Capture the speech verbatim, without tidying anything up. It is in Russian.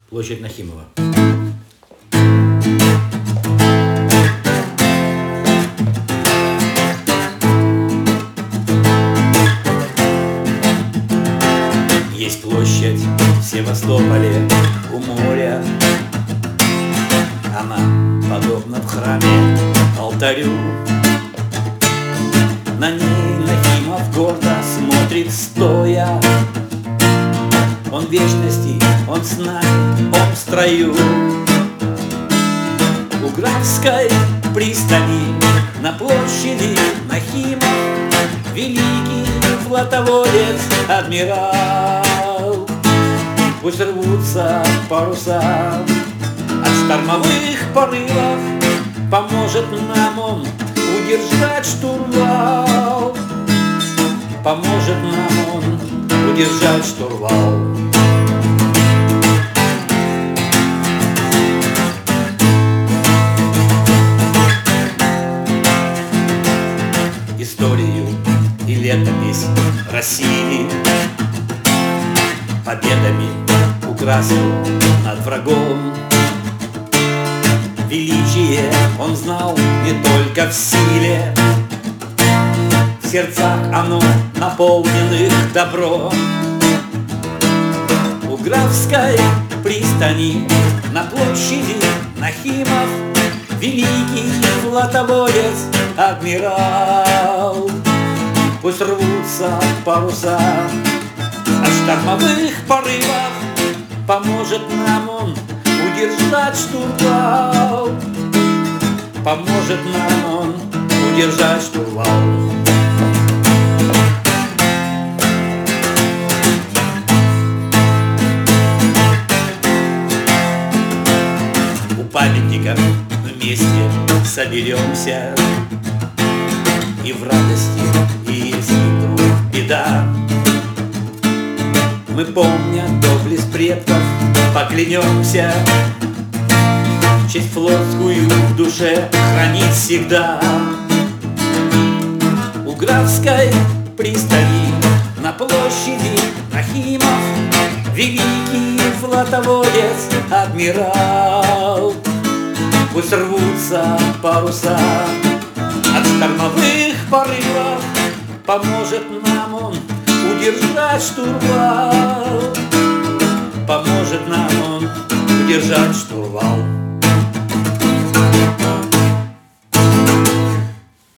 Площадь Нахимова. Есть площадь в Севастополе у моря. Она подобна в храме алтарю. На ней Нахимов гордо смотрит стоя. Он в вечности, он с нами, он в строю. У Графской пристани на площади Нахимов великий флотоводец, адмирал. Пусть рвутся паруса от штормовых порывов, поможет нам он удержать штурвал. Поможет нам он удержать штурвал. Историю и летопись России победами украсил над врагом. Величие он знал не только в силе, в сердцах оно наполненных добром. У Графской пристани на площади Нахимов великий флотоводец, адмирал. Пусть рвутся паруса от штормовых порывов, поможет нам он удержать штурвал. Поможет нам он удержать штурвал. У памятника вместе соберемся, и в радости, и если вдруг беда, мы, помня доблесть предков, поклянемся честь флотскую в душе хранить всегда. У Графской пристани на площади Нахимов великий флотоводец, адмирал. Пусть рвутся паруса от штормовых порывов, поможет нам он удержать штурвал. Поможет нам он удержать штурвал.